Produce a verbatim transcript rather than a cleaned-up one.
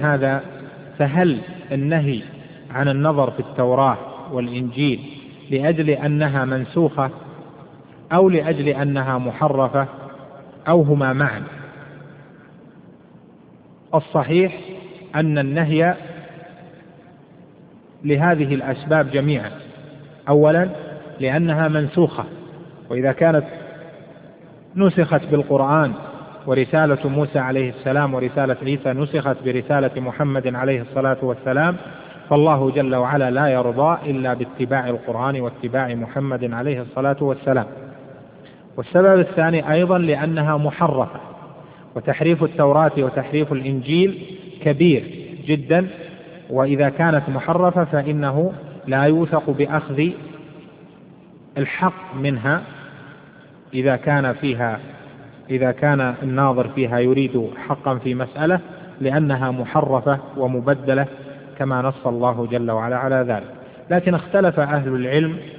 هذا فهل النهي عن النظر في التوراة والإنجيل لأجل أنها منسوخة أو لأجل أنها محرفة أو هما معا؟ الصحيح أن النهي لهذه الأسباب جميعا. أولا لأنها منسوخة، وإذا كانت نسخت بالقرآن ورسالة موسى عليه السلام ورسالة عيسى نسخت برسالة محمد عليه الصلاة والسلام، فالله جل وعلا لا يرضى إلا باتباع القرآن واتباع محمد عليه الصلاة والسلام. والسبب الثاني أيضا لأنها محرفة، وتحريف التوراة وتحريف الإنجيل كبير جدا، وإذا كانت محرفة فإنه لا يوثق بأخذ الحق منها إذا كان فيها إذا كان الناظر فيها يريد حقا في مسألة، لأنها محرفة ومبدلة كما نص الله جل وعلا على ذلك. لكن اختلف أهل العلم